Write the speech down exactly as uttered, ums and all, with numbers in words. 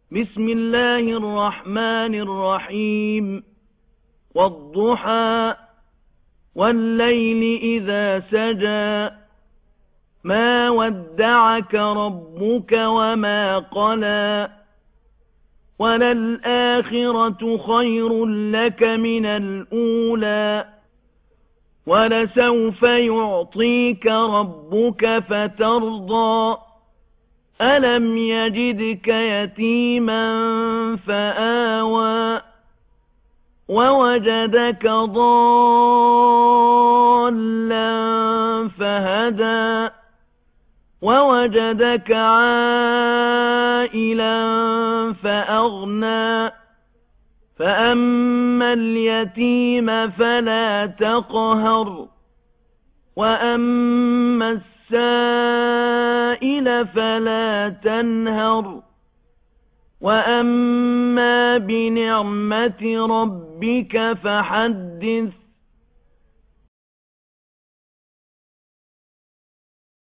بسم الله الرحمن الرحيم والضحى والليل إذا سجى ما ودعك ربك وما قلى وللآخرة خير لك من الأولى ولسوف يعطيك ربك فترضى ألم يجدك يتيما فآوى ووجدك ضالا فهدى ووجدك عائلا فأغنى فأما اليتيم فلا تقهر وأما السائل فلا تنهر وأما بنعمة ربك فحدث